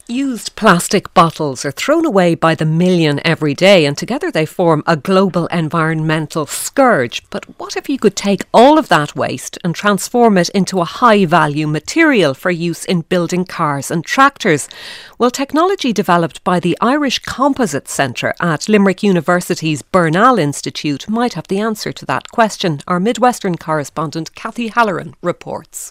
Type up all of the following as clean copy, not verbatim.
Used plastic bottles are thrown away by the million every day, and together they form a global environmental scourge. But what if you could take all of that waste and transform it into a high-value material for use in building cars and tractors? Well, technology developed by the Irish Composite Centre at Limerick University's Bernal Institute might have the answer to that question. Our Midwestern correspondent Cathy Halloran reports.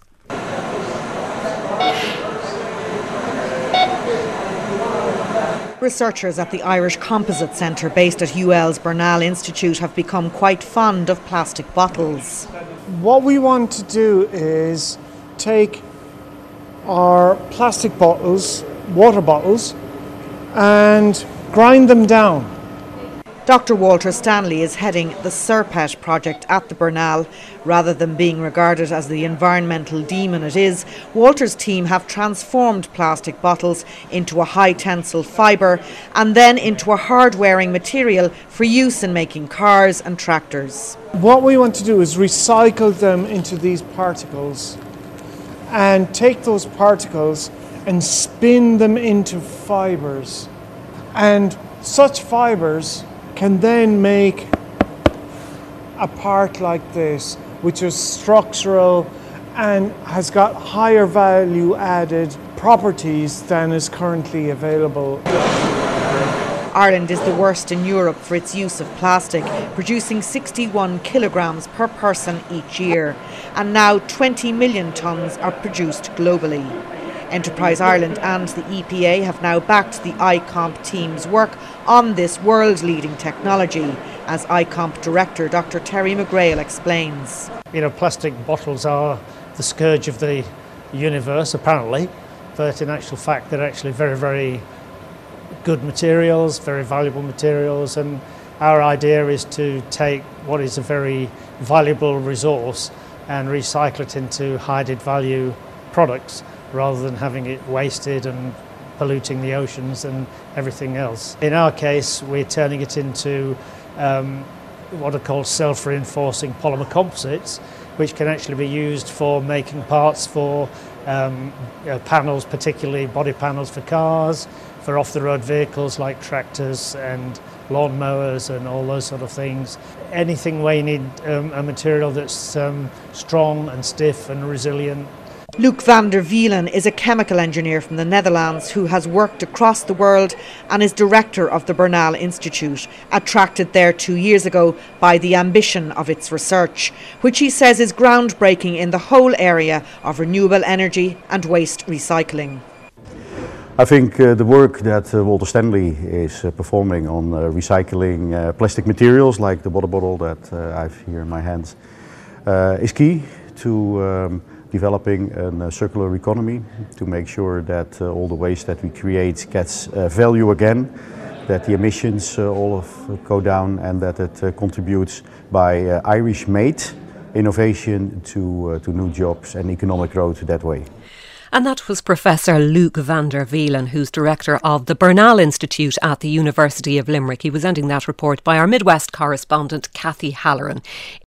Researchers at the Irish Composite Centre based at UL's Bernal Institute have become quite fond of plastic bottles. What we want to do is take our plastic bottles, water bottles, and grind them down. Dr. Walter Stanley is heading the Serpet project at the Bernal. Rather than being regarded as the environmental demon it is, Walter's team have transformed plastic bottles into a high tensile fibre and then into a hard-wearing material for use in making cars and tractors. What we want to do is recycle them into these particles and take those particles and spin them into fibres. And such fibres can then make a part like this, which is structural and has got higher value added properties than is currently available. Ireland is the worst in Europe for its use of plastic, producing 61 kilograms per person each year, and now 20 million tonnes are produced globally. Enterprise Ireland and the EPA have now backed the ICOMP team's work on this world-leading technology, as ICOMP director Dr. Terry McGrail explains. Plastic bottles are the scourge of the universe, apparently, but in actual fact they're actually very, very good materials, very valuable materials, and our idea is to take what is a very valuable resource and recycle it into high added value products, rather than having it wasted and polluting the oceans and everything else. In our case, we're turning it into what are called self-reinforcing polymer composites, which can actually be used for making parts for panels, particularly body panels for cars, for off-the-road vehicles like tractors and lawn mowers and all those sort of things. Anything where you need a material that's strong and stiff and resilient. Luc van der Wielen is a chemical engineer from the Netherlands who has worked across the world and is director of the Bernal Institute, attracted there 2 years ago by the ambition of its research, which he says is groundbreaking in the whole area of renewable energy and waste recycling. I think the work that Walter Stanley is performing on recycling plastic materials like the water bottle that I have here in my hands is key to developing a circular economy, to make sure that all the waste that we create gets value again, that the emissions all go down, and that it contributes by Irish-made innovation to new jobs and economic growth that way. And that was Professor Luc van der Wielen, who's director of the Bernal Institute at the University of Limerick. He was ending that report by our Midwest correspondent Cathy Halloran.